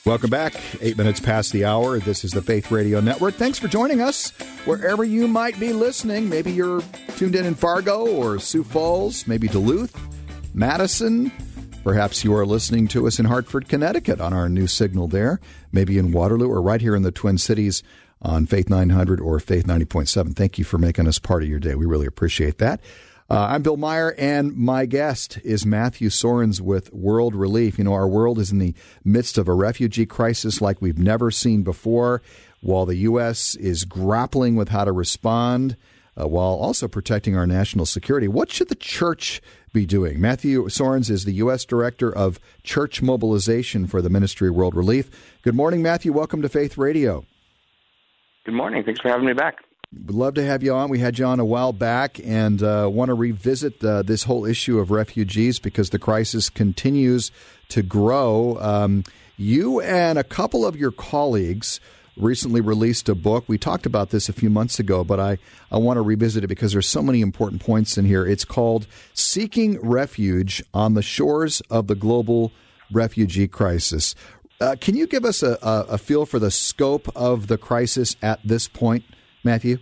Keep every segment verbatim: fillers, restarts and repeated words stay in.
Welcome back. Eight minutes past the hour. This is the Faith Radio Network. Thanks for joining us wherever you might be listening. Maybe you're tuned in in Fargo or Sioux Falls, maybe Duluth, Madison. Perhaps you are listening to us in Hartford, Connecticut on our new signal there. Maybe in Waterloo or right here in the Twin Cities on Faith nine hundred or Faith ninety point seven. Thank you for making us part of your day. We really appreciate that. Uh, I'm Bill Meyer, and my guest is Matthew Soerens with World Relief. You know, our world is in the midst of a refugee crisis like we've never seen before, while the U S is grappling with how to respond, uh, while also protecting our national security. What should the church be doing? Matthew Soerens is the U S Director of Church Mobilization for the Ministry of World Relief. Good morning, Matthew. Welcome to Faith Radio. Good morning. Thanks for having me back. We'd love to have you on. We had you on a while back and uh, want to revisit uh, this whole issue of refugees because the crisis continues to grow. Um, you and a couple of your colleagues recently released a book. We talked about this a few months ago, but I, I want to revisit it because there's so many important points in here. It's called Seeking Refuge on the Shores of the Global Refugee Crisis. Uh, can you give us a, a, a feel for the scope of the crisis at this point, Matthew?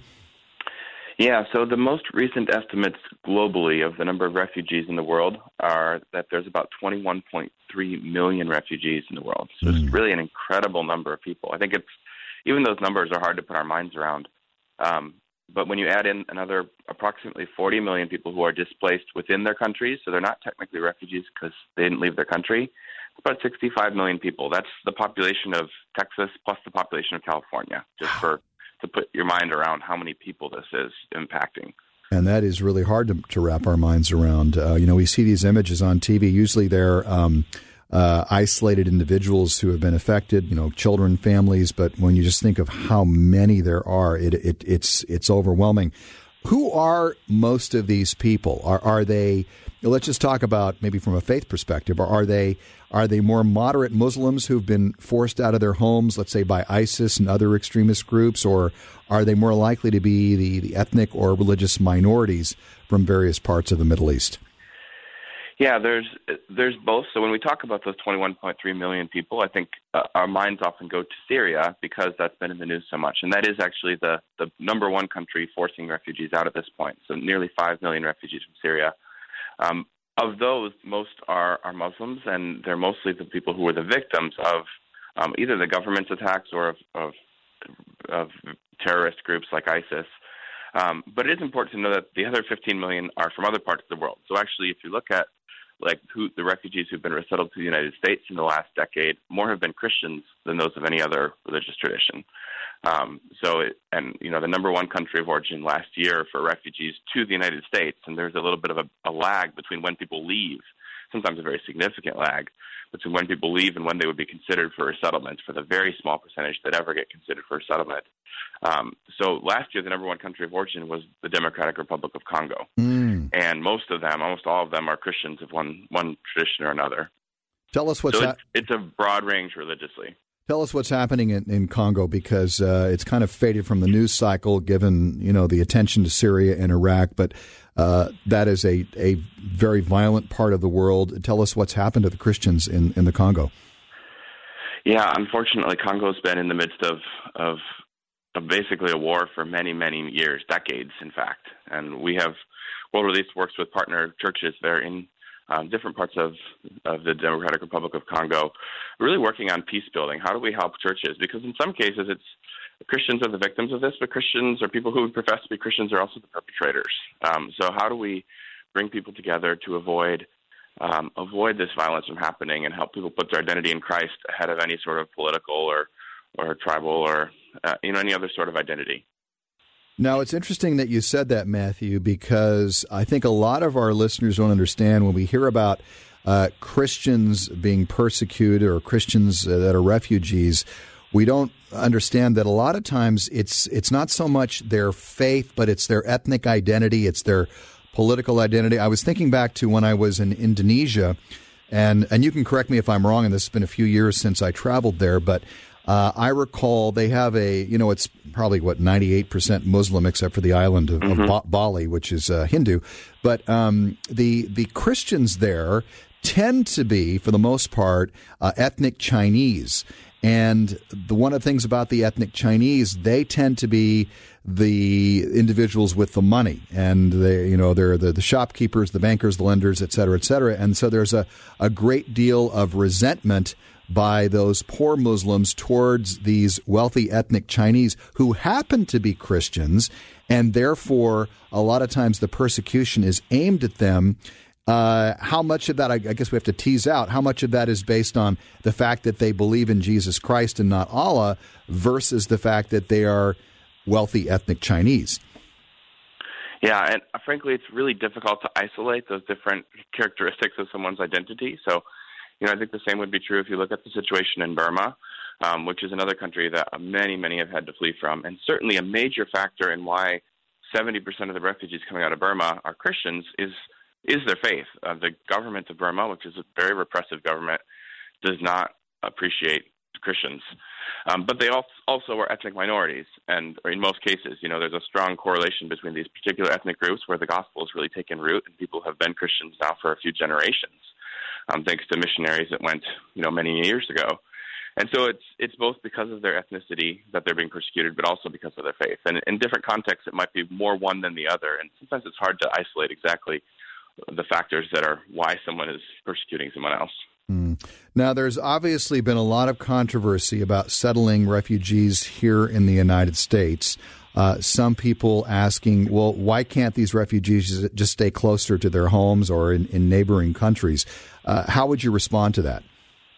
Yeah, so the most recent estimates globally of the number of refugees in the world are that there's about twenty-one point three million refugees in the world. So mm. it's really an incredible number of people. I think it's, even those numbers are hard to put our minds around. Um, but when you add in another approximately forty million people who are displaced within their countries, so they're not technically refugees because they didn't leave their country, it's about sixty-five million people. That's the population of Texas plus the population of California, just for to put your mind around how many people this is impacting. And that is really hard to, to wrap our minds around. Uh, you know, we see these images on T V. Usually they're um, uh, isolated individuals who have been affected, you know, children, families. But when you just think of how many there are, it, it it's it's overwhelming. Who are most of these people? Are are they? Let's just talk about maybe from a faith perspective. Are, are they are they more moderate Muslims who've been forced out of their homes, let's say by ISIS and other extremist groups, or are they more likely to be the, the ethnic or religious minorities from various parts of the Middle East? Yeah, there's there's both. So when we talk about those twenty-one point three million people, I think uh, our minds often go to Syria because that's been in the news so much. And that is actually the, the number one country forcing refugees out at this point. So nearly five million refugees from Syria. Um, of those, most are, are Muslims, and they're mostly the people who were the victims of um, either the government's attacks or of, of, of terrorist groups like ISIS. Um, but it is important to know that the other fifteen million are from other parts of the world. So actually, if you look at like who, the refugees who've been resettled to the United States in the last decade, more have been Christians than those of any other religious tradition. Um, so, it, and you know, the number one country of origin last year for refugees to the United States, and there's a little bit of a, a lag between when people leave, sometimes a very significant lag, between when people leave and when they would be considered for resettlement, for the very small percentage that ever get considered for resettlement. Um, so last year, the number one country of origin was the Democratic Republic of Congo. Mm. And most of them, almost all of them, are Christians of one one tradition or another. Tell us what's so that. It's, it's a broad range religiously. Tell us what's happening in, in Congo, because uh, it's kind of faded from the news cycle, given you know the attention to Syria and Iraq. But uh, that is a, a very violent part of the world. Tell us what's happened to the Christians in, in the Congo. Yeah, unfortunately, Congo's been in the midst of, of of basically a war for many, many years, decades, in fact. And we have World Relief works with partner churches there in Um, different parts of, of the Democratic Republic of Congo, really working on peace building. How do we help churches? Because in some cases, it's Christians are the victims of this, but Christians or people who profess to be Christians are also the perpetrators. Um, so how do we bring people together to avoid um, avoid this violence from happening and help people put their identity in Christ ahead of any sort of political or or tribal or uh, you know any other sort of identity? Now, it's interesting that you said that, Matthew, because I think a lot of our listeners don't understand when we hear about uh, Christians being persecuted or Christians uh, that are refugees, we don't understand that a lot of times it's it's not so much their faith, but it's their ethnic identity, it's their political identity. I was thinking back to when I was in Indonesia, and, and you can correct me if I'm wrong, and this has been a few years since I traveled there, but Uh, I recall they have a, you know, it's probably, what, ninety-eight percent Muslim except for the island of, mm-hmm. of ba- Bali, which is uh, Hindu. But um, the the Christians there tend to be, for the most part, uh, ethnic Chinese. And the, one of the things about the ethnic Chinese, they tend to be the individuals with the money, and they, you know, they're the, the shopkeepers, the bankers, the lenders, et cetera, et cetera. And so there's a, a great deal of resentment by those poor Muslims towards these wealthy ethnic Chinese who happen to be Christians, and therefore a lot of times the persecution is aimed at them. Uh, how much of that, I, I guess we have to tease out, how much of that is based on the fact that they believe in Jesus Christ and not Allah versus the fact that they are wealthy ethnic Chinese? Yeah, and frankly, it's really difficult to isolate those different characteristics of someone's identity. So, you know, I think the same would be true if you look at the situation in Burma, um, which is another country that many, many have had to flee from. And certainly a major factor in why seventy percent of the refugees coming out of Burma are Christians is is their faith. Uh, the government of Burma, which is a very repressive government, does not appreciate Christians. Um, but they also are ethnic minorities. And in most cases, you know, there's a strong correlation between these particular ethnic groups where the gospel has really taken root and people have been Christians now for a few generations. Um, thanks to missionaries that went, you know, many years ago. And so it's it's both because of their ethnicity that they're being persecuted, but also because of their faith. And in different contexts, it might be more one than the other. And sometimes it's hard to isolate exactly the factors that are why someone is persecuting someone else. Mm. Now, there's obviously been a lot of controversy about settling refugees here in the United States. Uh, some people asking, well, why can't these refugees just stay closer to their homes or in, in neighboring countries? Uh, how would you respond to that?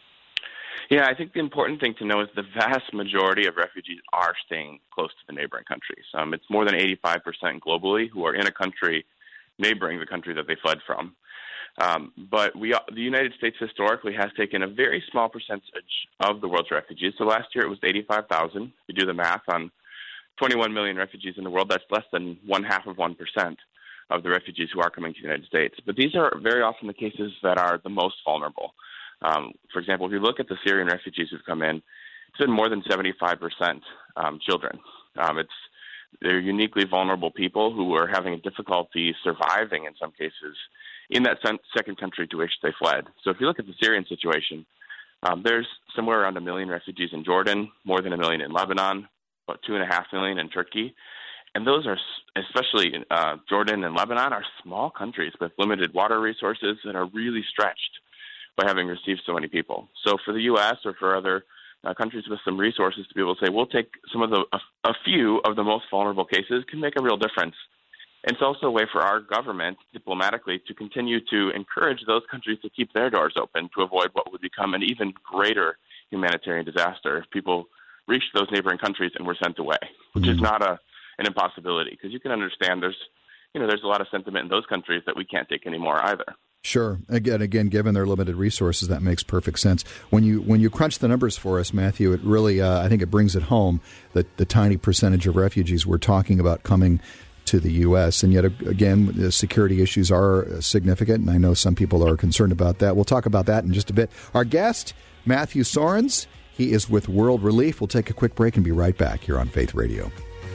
Yeah, I think the important thing to know is the vast majority of refugees are staying close to the neighboring countries. Um, it's more than eighty-five percent globally who are in a country neighboring the country that they fled from. Um, but we, the United States historically has taken a very small percentage of the world's refugees. So last year it was eighty-five thousand. If you do the math on twenty-one million refugees in the world, that's less than one half of one percent of the refugees who are coming to the United States. But these are very often the cases that are the most vulnerable. Um, for example, if you look at the Syrian refugees who've come in, it's been more than seventy-five percent um, children. Um, it's They're uniquely vulnerable people who are having difficulty surviving in some cases in that second country to which they fled. So if you look at the Syrian situation, um, there's somewhere around a million refugees in Jordan, more than a million in Lebanon, about two and a half million in Turkey. And those are, especially uh, Jordan and Lebanon, are small countries with limited water resources and are really stretched by having received so many people. So for the U S or for other uh, countries with some resources to be able to say, we'll take some of the, a, a few of the most vulnerable cases can make a real difference. And it's also a way for our government, diplomatically, to continue to encourage those countries to keep their doors open to avoid what would become an even greater humanitarian disaster if people reached those neighboring countries and were sent away, which mm-hmm. is not a an impossibility, because you can understand there's, you know, there's a lot of sentiment in those countries that we can't take anymore either. Sure. Again, again, given their limited resources, that makes perfect sense. When you when you crunch the numbers for us, Matthew, it really, uh, I think it brings it home that the tiny percentage of refugees we're talking about coming to the U S. And yet, again, the security issues are significant, and I know some people are concerned about that. We'll talk about that in just a bit. Our guest, Matthew Soerens, he is with World Relief. We'll take a quick break and be right back here on Faith Radio.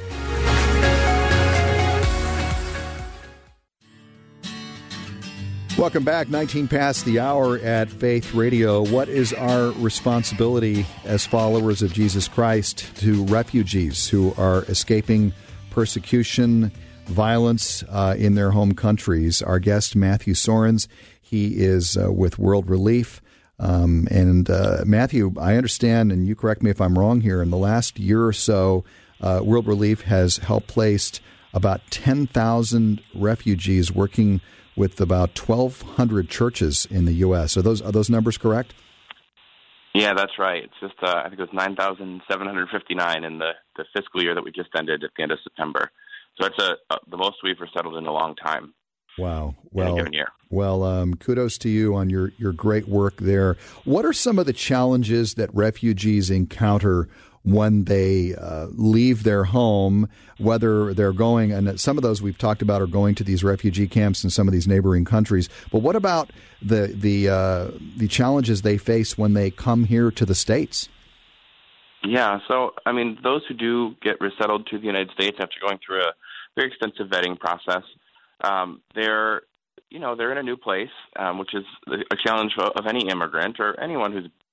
Welcome back. nineteen past the hour at Faith Radio. What is our responsibility as followers of Jesus Christ to refugees who are escaping persecution, violence uh, in their home countries? Our guest, Matthew Soerens, he is uh, with World Relief. Um, and uh, Matthew, I understand, and you correct me if I'm wrong here, in the last year or so, uh, World Relief has helped place about ten thousand refugees, working with about twelve hundred churches in the U S. Are those are those numbers correct? Yeah, that's right. It's just, uh, I think it was nine thousand seven hundred fifty-nine in the, the fiscal year that we just ended at the end of September. So it's a, a, the most we've resettled in a long time. Wow. Well, in a given year. Well, um, kudos to you on your, your great work there. What are some of the challenges that refugees encounter when they uh, leave their home, whether they're going, and some of those we've talked about are going to these refugee camps in some of these neighboring countries. But what about the the uh, the challenges they face when they come here to the States? Yeah, so, I mean, those who do get resettled to the United States after going through a very extensive vetting process, um, they're, you know, they're in a new place, um, which is a challenge of any immigrant or anyone who's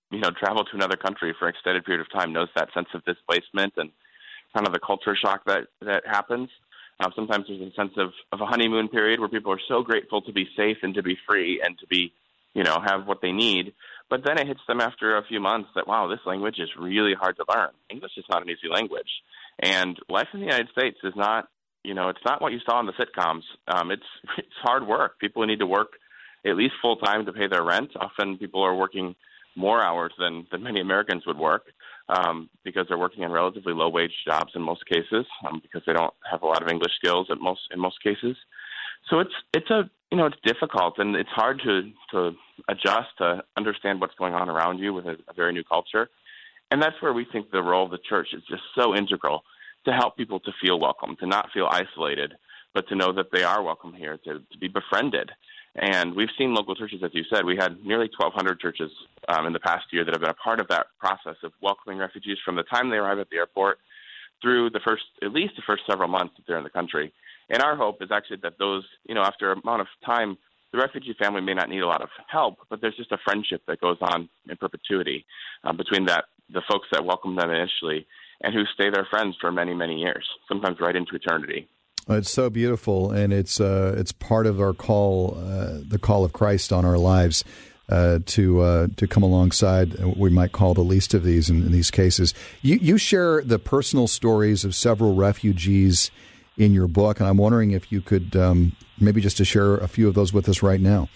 you know, traveled to another country for an extended period of time knows that sense of displacement and kind of the culture shock that, that happens. Um, sometimes there's a sense of, of a honeymoon period where people are so grateful to be safe and to be free and to be, you know, have what they need. But then it hits them after a few months that, wow, this language is really hard to learn. English is not an easy language. And life in the United States is not, you know, it's not what you saw in the sitcoms. Um, it's it's hard work. People need to work at least full time to pay their rent. Often people are working more hours than, than many Americans would work um, because they're working in relatively low wage jobs in most cases um, because they don't have a lot of English skills at most in most cases. So it's it's a you know it's difficult and it's hard to to adjust to understand what's going on around you with a, a very new culture, and that's where we think the role of the church is just so integral to help people to feel welcome, to not feel isolated, but to know that they are welcome here, to, to be befriended. And we've seen local churches, as you said, we had nearly twelve hundred churches um, in the past year that have been a part of that process of welcoming refugees from the time they arrive at the airport through the first, at least the first several months that they're in the country. And our hope is actually that those, you know, after a amount of time, the refugee family may not need a lot of help, but there's just a friendship that goes on in perpetuity um, between that the folks that welcome them initially and who stay their friends for many, many years, sometimes right into eternity. It's so beautiful, and it's uh, it's part of our call, uh, the call of Christ on our lives, uh, to uh, to come alongside what we might call the least of these in, in these cases. You, you share the personal stories of several refugees in your book, and I'm wondering if you could um, maybe just to share a few of those with us right now.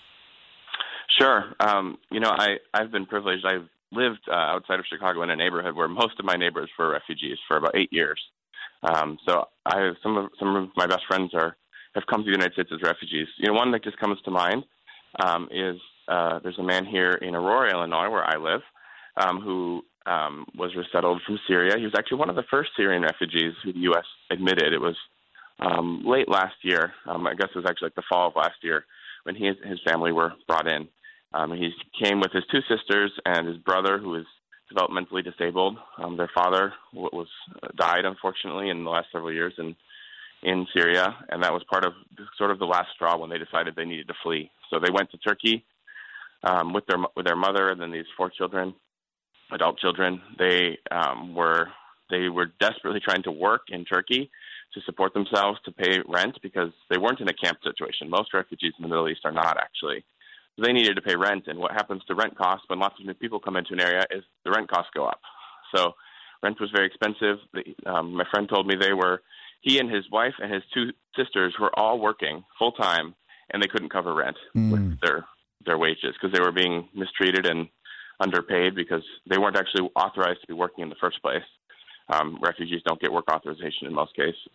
Sure. Um, you know, I, I've been privileged. I've lived uh, outside of Chicago in a neighborhood where most of my neighbors were refugees for about eight years. Um, so I have some of some of my best friends are have come to the United States as refugees. You know, one that just comes to mind um, is uh, there's a man here in Aurora, Illinois, where I live, um, who um, was resettled from Syria. He was actually one of the first Syrian refugees who the U S admitted. It was um, late last year. Um, I guess it was actually like the fall of last year when he and his family were brought in. Um, he came with his two sisters and his brother, who was developmentally disabled. Um, their father was uh, died, unfortunately, in the last several years in in Syria, and that was part of sort of the last straw when they decided they needed to flee. So they went to Turkey um, with their with their mother and then these four children, adult children. They um, were they were desperately trying to work in Turkey to support themselves, to pay rent, because they weren't in a camp situation. Most refugees in the Middle East are not, actually. So they needed to pay rent, and what happens to rent costs when lots of new people come into an area is the rent costs go up. So rent was very expensive. The, um, my friend told me they were, he and his wife and his two sisters were all working full-time, and they couldn't cover rent mm. with their, their wages because they were being mistreated and underpaid because they weren't actually authorized to be working in the first place. Um, refugees don't get work authorization in most cases.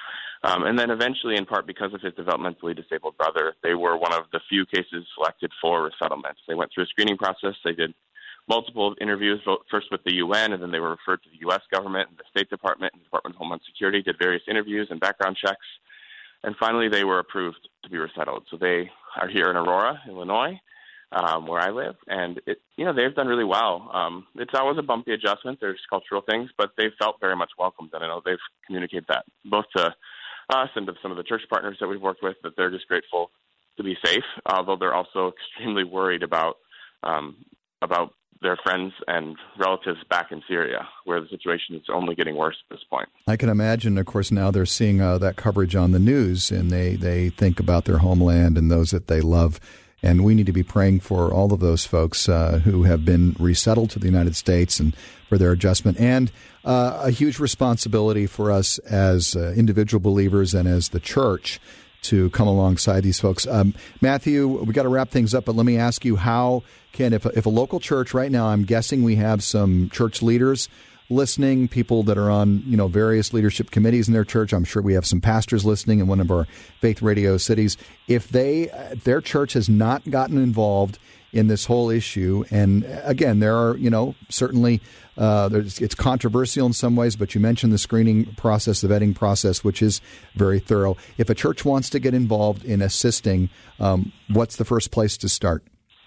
Um, and then eventually, in part because of his developmentally disabled brother, they were one of the few cases selected for resettlement. They went through a screening process. They did multiple interviews, first with the U N, and then they were referred to the U S government and the State Department and the Department of Homeland Security, did various interviews and background checks. And finally, they were approved to be resettled. So they are here in Aurora, Illinois, um, where I live. And, it, you know, they've done really well. Um, it's always a bumpy adjustment. There's cultural things, but they've felt very much welcomed. And I know they've communicated that both to us and to some of the church partners that we've worked with, that they're just grateful to be safe, although they're also extremely worried about um, about their friends and relatives back in Syria, where the situation is only getting worse at this point. I can imagine, of course, now they're seeing uh, that coverage on the news, and they, they think about their homeland and those that they love. And we need to be praying for all of those folks uh, who have been resettled to the United States and for their adjustment. And uh, a huge responsibility for us as uh, individual believers and as the church to come alongside these folks. Um, Matthew, we got to wrap things up, but let me ask you, how can, if a, if a local church right now, I'm guessing we have some church leaders listening, people that are on, you know, various leadership committees in their church. I'm sure we have some pastors listening in one of our Faith Radio cities. If they, if their church has not gotten involved in this whole issue, and again, there are, you know, certainly uh, there's, it's controversial in some ways, but you mentioned the screening process, the vetting process, which is very thorough. If a church wants to get involved in assisting, um, what's the first place to start?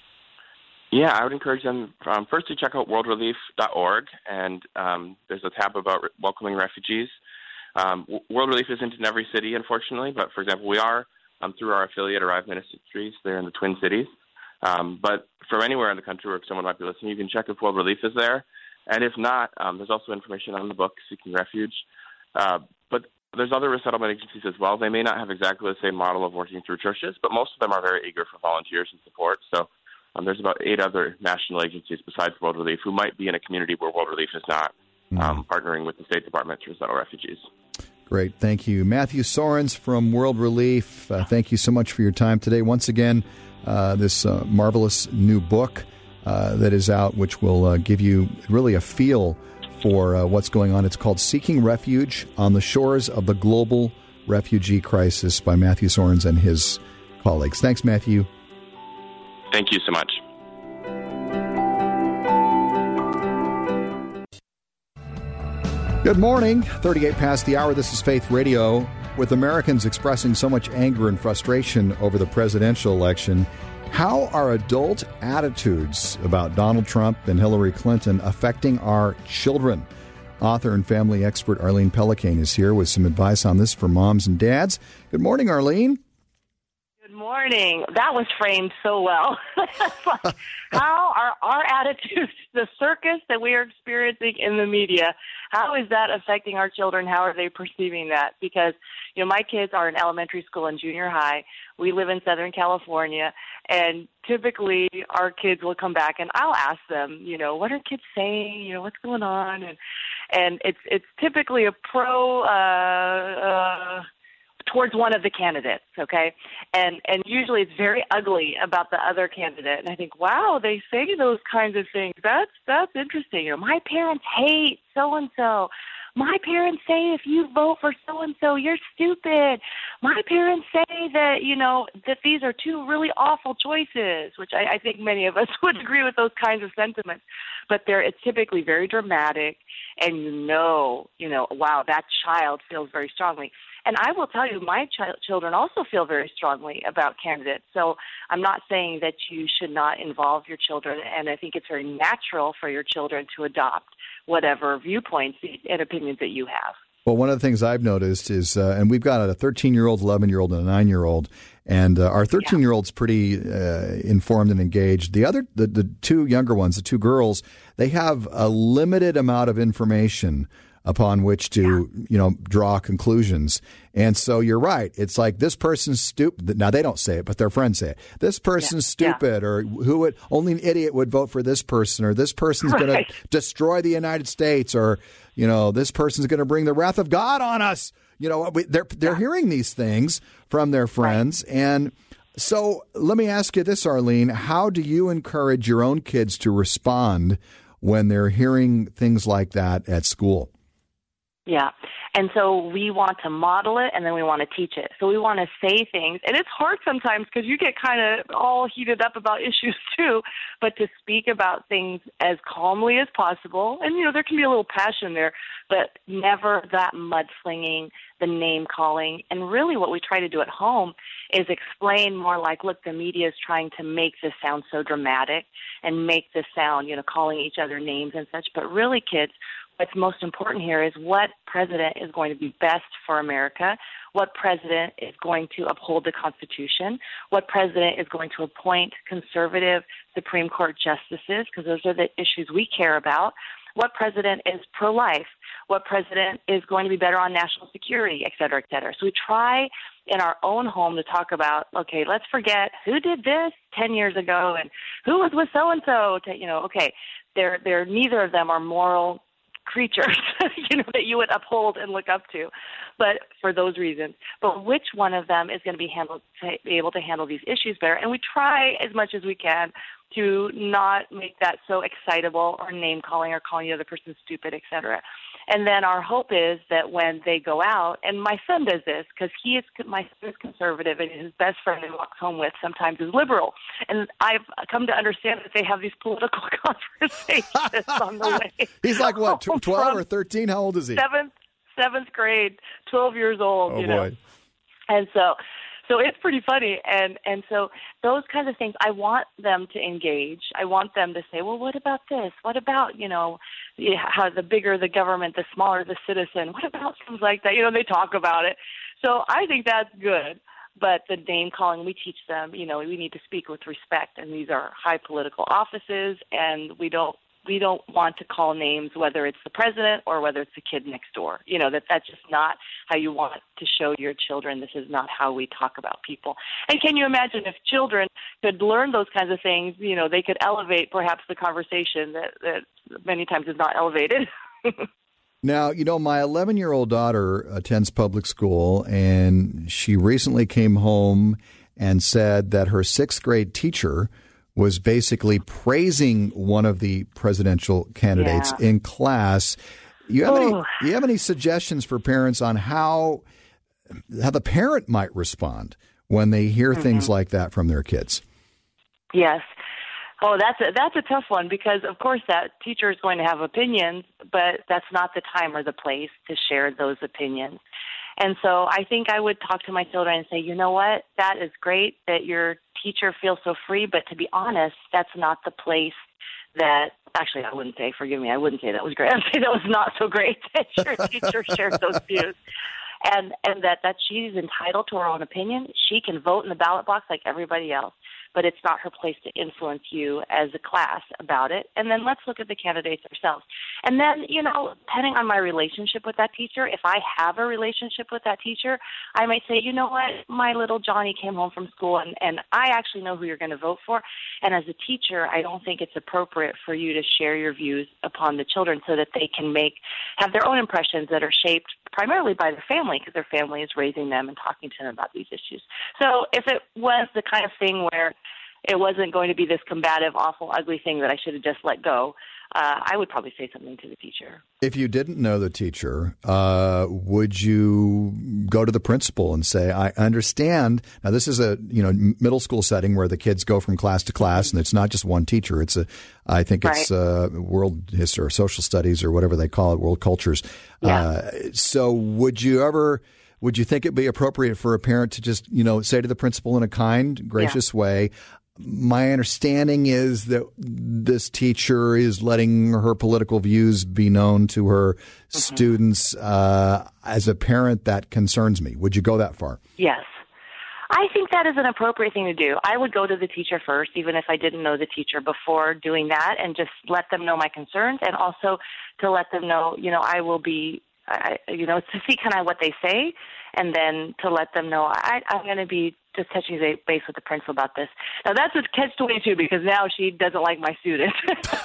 Yeah, I would encourage them um, first to check out world relief dot org, and um, there's a tab about re- welcoming refugees. Um, World Relief isn't in every city, unfortunately, but for example, we are um, through our affiliate Arrive Ministries there in the Twin Cities. Um, but from anywhere in the country where someone might be listening, you can check if World Relief is there. And if not, um, there's also information on the book, Seeking Refuge. Uh, but there's other resettlement agencies as well. They may not have exactly the same model of working through churches, but most of them are very eager for volunteers and support. So um, there's about eight other national agencies besides World Relief who might be in a community where World Relief is not, um, partnering with the State Department to resettle refugees. Great. Thank you. Matthew Soerens from World Relief, uh, thank you so much for your time today. Once again, uh, this uh, marvelous new book uh, that is out, which will uh, give you really a feel for uh, what's going on. It's called Seeking Refuge on the Shores of the Global Refugee Crisis by Matthew Soerens and his colleagues. Thanks, Matthew. Thank you so much. Good morning. thirty-eight past the hour. This is Faith Radio. With Americans expressing so much anger and frustration over the presidential election, how are adult attitudes about Donald Trump and Hillary Clinton affecting our children? Author and family expert Arlene Pellicane is here with some advice on this for moms and dads. Good morning, Arlene. Good morning. That was framed so well. Like, how are our attitudes, the circus that we are experiencing in the media, how is that affecting our children? How are they perceiving that? Because, you know, my kids are in elementary school and junior high. We live in Southern California, and typically our kids will come back and I'll ask them, you know, what are kids saying? You know, what's going on? And and it's it's typically a pro uh, uh, towards one of the candidates, okay? And and usually it's very ugly about the other candidate. And I think, wow, they say those kinds of things. That's that's interesting. You know, my parents hate so-and-so. My parents say if you vote for so-and-so, you're stupid. My parents say that, you know, that these are two really awful choices, which I, I think many of us would agree with those kinds of sentiments. But they're, it's typically very dramatic, and you know, you know, wow, that child feels very strongly. And I will tell you, my ch- children also feel very strongly about candidates. So I'm not saying that you should not involve your children, and I think it's very natural for your children to adopt whatever viewpoints and opinions that you have. Well, one of the things I've noticed is, uh, and we've got a thirteen-year-old, eleven-year-old, and a nine-year-old, and uh, our thirteen-year-old's pretty uh, informed and engaged. The other, the, the two younger ones, the two girls, they have a limited amount of information upon which to, yeah. you know, draw conclusions. And so you're right. It's like, this person's stupid. Now, they don't say it, but their friends say it. This person's yeah. stupid, yeah. or who would, only an idiot would vote for this person, or this person's right. going to destroy the United States, or, you know, this person's going to bring the wrath of God on us. You know, they're, they're yeah. hearing these things from their friends. Right. And so let me ask you this, Arlene. How do you encourage your own kids to respond when they're hearing things like that at school? Yeah. And so we want to model it, and then we want to teach it. So we want to say things. And it's hard sometimes because you get kind of all heated up about issues too, but to speak about things as calmly as possible. And, you know, there can be a little passion there, but never that mudslinging, the name calling. And really what we try to do at home is explain more like, look, the media is trying to make this sound so dramatic and make this sound, you know, calling each other names and such. But really, kids, what's most important here is what president is going to be best for America, what president is going to uphold the Constitution, what president is going to appoint conservative Supreme Court justices, because those are the issues we care about, what president is pro-life, what president is going to be better on national security, et cetera, et cetera. So we try in our own home to talk about, okay, let's forget who did this ten years ago and who was with so-and-so. To, you know, okay, they're, they're, neither of them are moral creatures, you know, that you would uphold and look up to, but for those reasons. But which one of them is going to be handled, to be able to handle these issues better? And we try as much as we can to not make that so excitable or name calling or calling the other person stupid, et cetera. And then our hope is that when they go out, and my son does this because he is my son is conservative, and his best friend he walks home with sometimes is liberal. And I've come to understand that they have these political conversations on the way. He's like what, twelve or thirteen? How old is he? Seventh, seventh grade, twelve years old. Oh you boy! Know? And so. So it's pretty funny, and, and so those kinds of things, I want them to engage. I want them to say, well, what about this? What about, you know, how the bigger the government, the smaller the citizen? What about things like that? You know, they talk about it. So I think that's good. But the name calling, we teach them, you know, we need to speak with respect, and these are high political offices, and we don't we don't want to call names, whether it's the president or whether it's the kid next door. You know, that that's just not how you want to show your children. This is not how we talk about people. And can you imagine if children could learn those kinds of things, you know, they could elevate perhaps the conversation that, that many times is not elevated. Now, you know, my eleven-year-old daughter attends public school, and she recently came home and said that her sixth grade teacher was basically praising one of the presidential candidates yeah. in class. You have oh. any you have any suggestions for parents on how how the parent might respond when they hear mm-hmm. things like that from their kids? Yes. Oh, that's a, that's a tough one because, of course, that teacher is going to have opinions, but that's not the time or the place to share those opinions. And so I think I would talk to my children and say, you know what, that is great that your teacher feels so free, but to be honest, that's not the place that, actually I wouldn't say, forgive me, I wouldn't say that was great. I'd say that was not so great that your teacher shared those views. And and that, that she's entitled to her own opinion. She can vote in the ballot box like everybody else, but it's not her place to influence you as a class about it. And then let's look at the candidates ourselves. And then, you know, depending on my relationship with that teacher, if I have a relationship with that teacher, I might say, you know what, my little Johnny came home from school, and, and I actually know who you're going to vote for. And as a teacher, I don't think it's appropriate for you to share your views upon the children so that they can make have their own impressions that are shaped primarily by their family, because their family is raising them and talking to them about these issues. So if it was the kind of thing where it wasn't going to be this combative, awful, ugly thing that I should have just let go, uh, I would probably say something to the teacher. If you didn't know the teacher, uh, would you go to the principal and say, I understand. Now, this is a you know middle school setting where the kids go from class to class, and it's not just one teacher. It's a, I think it's right. uh, world history or social studies or whatever they call it, world cultures. Yeah. Uh, so would you ever... Would you think it'd be appropriate for a parent to just, you know, say to the principal in a kind, gracious yeah. way, my understanding is that this teacher is letting her political views be known to her mm-hmm. students. Uh, as a parent, that concerns me. Would you go that far? Yes. I think that is an appropriate thing to do. I would go to the teacher first, even if I didn't know the teacher, before doing that, and just let them know my concerns, and also to let them know, you know, I will be I, you know, to see kind of what they say, and then to let them know I, I'm going to be just touching base with the principal about this. Now, that's a catch twenty-two because now she doesn't like my students.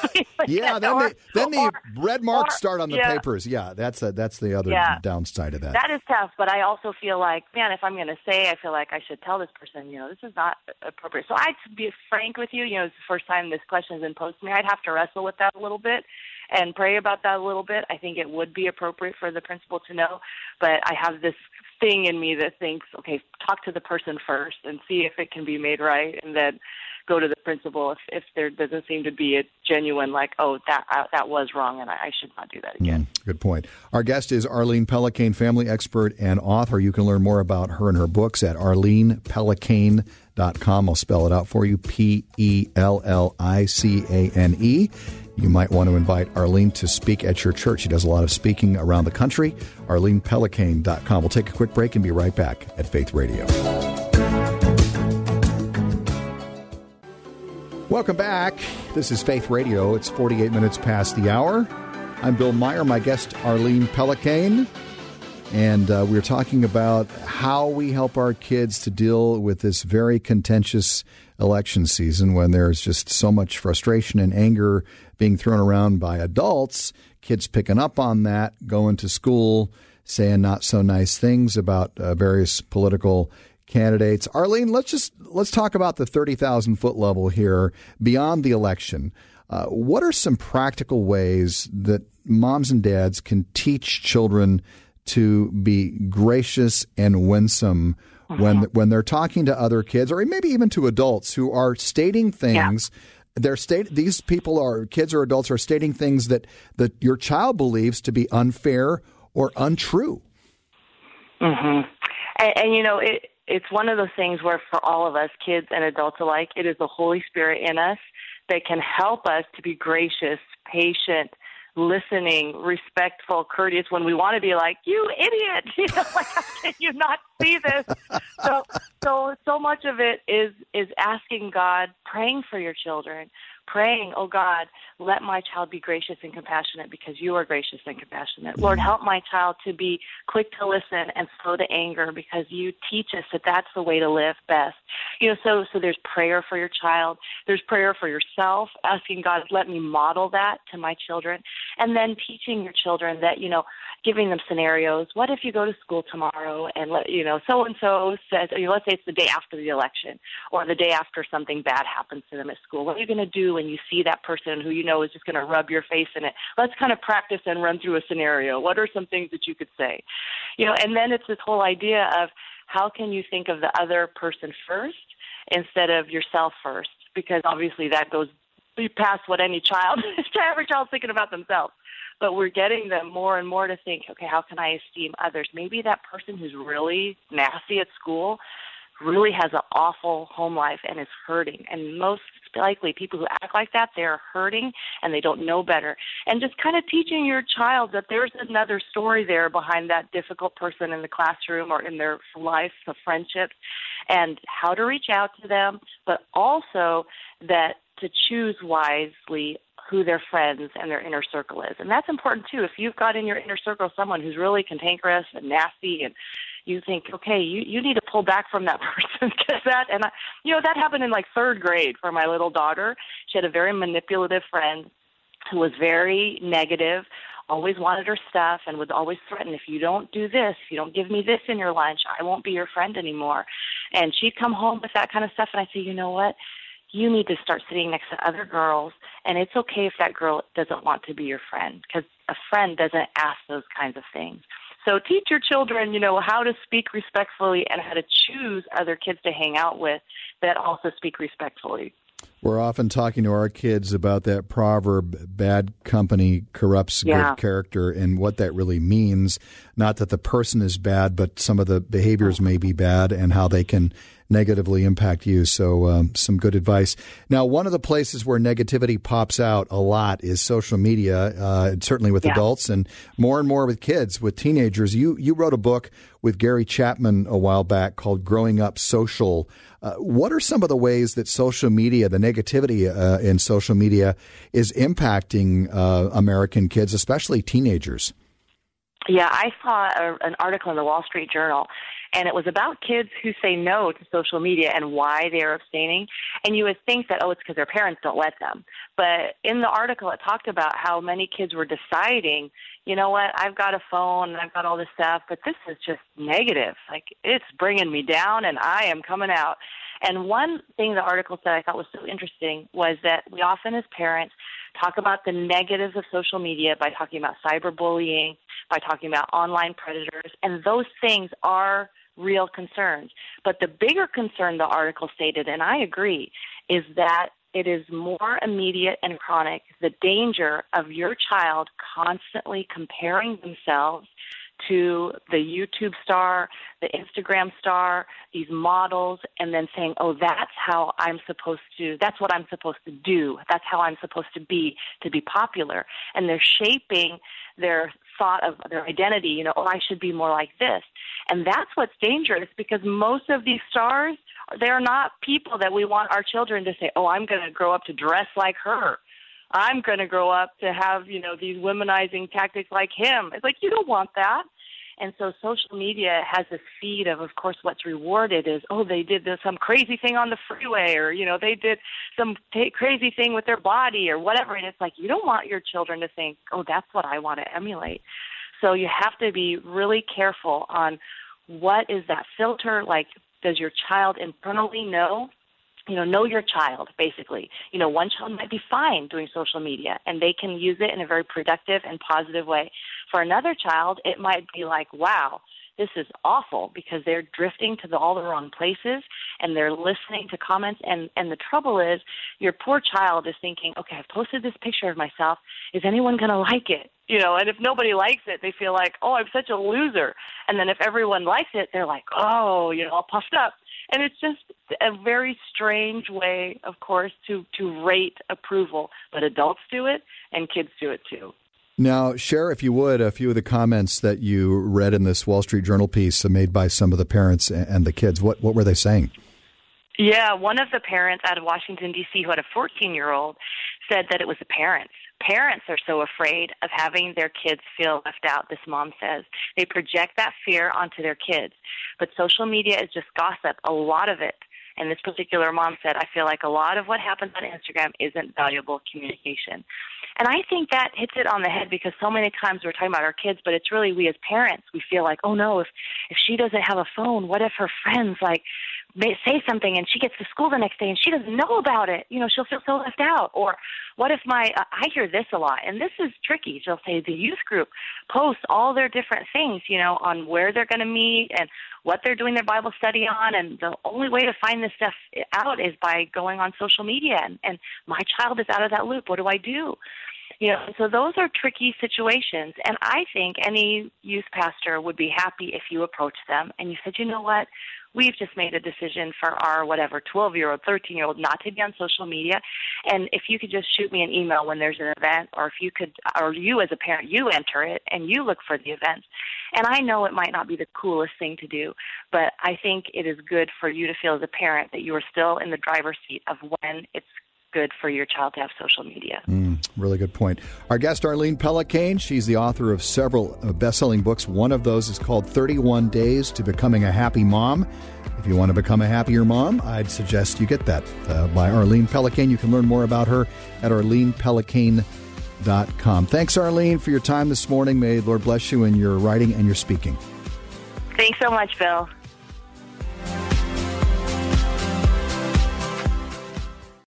yeah, then, or, the, then the or, red marks or, start on the yeah. papers. Yeah, that's a, that's the other yeah. downside of that. That is tough, but I also feel like, man, if I'm going to say, I feel like I should tell this person, you know, this is not appropriate. So I'd be frank with you. You know, it's the first time this question has been posed to me. I'd have to wrestle with that a little bit and pray about that a little bit. I think it would be appropriate for the principal to know, but I have this thing in me that thinks, okay, talk to the person first and see if it can be made right, and then go to the principal if, if there doesn't seem to be a genuine, like, oh, that uh, that was wrong and I, I should not do that again. Mm, good point. Our guest is Arlene Pellicane, family expert and author. You can learn more about her and her books at arlene pellicane dot com. I'll spell it out for you, P E L L I C A N E. You might want to invite Arlene to speak at your church. She does a lot of speaking around the country. arlene pellicane dot com. We'll take a quick break and be right back at Faith Radio. Welcome back. This is Faith Radio. It's forty-eight minutes past the hour. I'm Bill Meyer, my guest Arlene Pellicane. And uh, we're talking about how we help our kids to deal with this very contentious election season when there's just so much frustration and anger being thrown around by adults, kids picking up on that, going to school, saying not so nice things about uh, various political candidates. Arlene, let's just let's talk about the thirty thousand foot level here beyond the election. Uh, what are some practical ways that moms and dads can teach children to be gracious and winsome uh-huh. when when they're talking to other kids, or maybe even to adults who are stating things? Yeah. They're state these people are kids or adults are stating things that, that your child believes to be unfair or untrue. Mm-hmm. And, and you know, it, it's one of those things where for all of us, kids and adults alike, it is the Holy Spirit in us that can help us to be gracious, patient, listening, respectful, courteous when we want to be like, you idiot, you know, like, how can you not see this? so, so, so much of it is is asking God, praying for your children, praying, oh God, let my child be gracious and compassionate because you are gracious and compassionate. Mm-hmm. Lord, help my child to be quick to listen and slow to anger because you teach us that that's the way to live best. You know, so so there's prayer for your child. There's prayer for yourself, asking God, let me model that to my children. And then teaching your children that, you know, giving them scenarios. What if you go to school tomorrow and, let you know, so-and-so says, you know, let's say it's the day after the election or the day after something bad happens to them at school. What are you going to do when you see that person who you know is just going to rub your face in it? Let's kind of practice and run through a scenario. What are some things that you could say? You know, and then it's this whole idea of how can you think of the other person first instead of yourself first? Because obviously that goes past what any child, every child's thinking about themselves. But we're getting them more and more to think, okay, how can I esteem others? Maybe that person who's really nasty at school really has an awful home life and is hurting. And most likely people who act like that, they're hurting and they don't know better. And just kind of teaching your child that there's another story there behind that difficult person in the classroom or in their life, the friendships, and how to reach out to them, but also that to choose wisely who their friends and their inner circle is. And that's important, too. If you've got in your inner circle someone who's really cantankerous and nasty and you think, okay, you, you need to pull back from that person because that, and I, you know, that happened in like third grade for my little daughter. She had a very manipulative friend who was very negative, always wanted her stuff and would always threaten, if you don't do this, if you don't give me this in your lunch, I won't be your friend anymore. And she'd come home with that kind of stuff, and I'd say, you know what? You need to start sitting next to other girls, and it's okay if that girl doesn't want to be your friend, because a friend doesn't ask those kinds of things. So teach your children, you know, how to speak respectfully and how to choose other kids to hang out with that also speak respectfully. We're often talking to our kids about that proverb, bad company corrupts yeah. good character, and what that really means. Not that the person is bad, but some of the behaviors may be bad and how they can negatively impact you. So um, some good advice. Now, one of the places where negativity pops out a lot is social media, uh, certainly with yeah. adults and more and more with kids, with teenagers. You you wrote a book with Gary Chapman a while back called Growing Up Social. Uh, what are some of the ways that social media, the negativity uh, in social media is impacting uh, American kids, especially teenagers? Yeah, I saw a, an article in the Wall Street Journal, and it was about kids who say no to social media and why they're abstaining. And you would think that, oh, it's because their parents don't let them. But in the article, it talked about how many kids were deciding, you know what, I've got a phone and I've got all this stuff, but this is just negative. Like, it's bringing me down and I am coming out. And one thing the article said I thought was so interesting was that we often as parents talk about the negatives of social media by talking about cyberbullying, by talking about online predators, and those things are real concerns. But the bigger concern the article stated, and I agree, is that it is more immediate and chronic, the danger of your child constantly comparing themselves to the YouTube star, the Instagram star, these models, and then saying, oh, that's how I'm supposed to, that's what I'm supposed to do. That's how I'm supposed to be to be popular. And they're shaping their thought of their identity, you know, oh, I should be more like this. And that's what's dangerous, because most of these stars, they're not people that we want our children to say, oh, I'm going to grow up to dress like her. I'm going to grow up to have, you know, these womanizing tactics like him. It's like, you don't want that. And so social media has this feed of, of course, what's rewarded is, oh, they did this, some crazy thing on the freeway, or, you know, they did some t- crazy thing with their body or whatever. And it's like, you don't want your children to think, oh, that's what I want to emulate. So you have to be really careful on what is that filter, like, does your child internally know? You know, know your child, basically. You know, one child might be fine doing social media, and they can use it in a very productive and positive way. For another child, it might be like, wow, this is awful, because they're drifting to the, all the wrong places, and they're listening to comments. And, and the trouble is, your poor child is thinking, okay, I've posted this picture of myself. Is anyone going to like it? You know, and if nobody likes it, they feel like, oh, I'm such a loser. And then if everyone likes it, they're like, oh, you know, all puffed up. And it's just a very strange way, of course, to, to rate approval. But adults do it, and kids do it too. Now, share, if you would, a few of the comments that you read in this Wall Street Journal piece made by some of the parents and the kids. What what were they saying? Yeah, one of the parents out of Washington, D C, who had a fourteen-year-old, said that it was the parents. Parents are so afraid of having their kids feel left out, this mom says. They project that fear onto their kids. But social media is just gossip, a lot of it. And this particular mom said, I feel like a lot of what happens on Instagram isn't valuable communication. And I think that hits it on the head because so many times we're talking about our kids, but it's really we as parents. We feel like, oh, no, if, if she doesn't have a phone, what if her friends, like, may say something and she gets to school the next day and she doesn't know about it? You know, she'll feel so left out. Or what if my uh, – I hear this a lot, and this is tricky. She'll say the youth group posts all their different things, you know, on where they're going to meet and what they're doing their Bible study on, and the only way to find this stuff out is by going on social media. And, and my child is out of that loop. What do I do? You know, so those are tricky situations, and I think any youth pastor would be happy if you approached them and you said, you know what, we've just made a decision for our whatever twelve-year-old, thirteen-year-old not to be on social media, and if you could just shoot me an email when there's an event, or if you could, or you as a parent, you enter it and you look for the events. And I know it might not be the coolest thing to do, but I think it is good for you to feel as a parent that you are still in the driver's seat of when it's good for your child to have social media. Mm, really good point. Our guest, Arlene Pellicane, she's the author of several best-selling books. One of those is called thirty-one days to Becoming a Happy Mom. If you want to become a happier mom, I'd suggest you get that uh, by Arlene Pellicane. You can learn more about her at arlene pellicane dot com. Thanks, Arlene, for your time this morning. May the Lord bless you in your writing and your speaking. Thanks so much, Bill.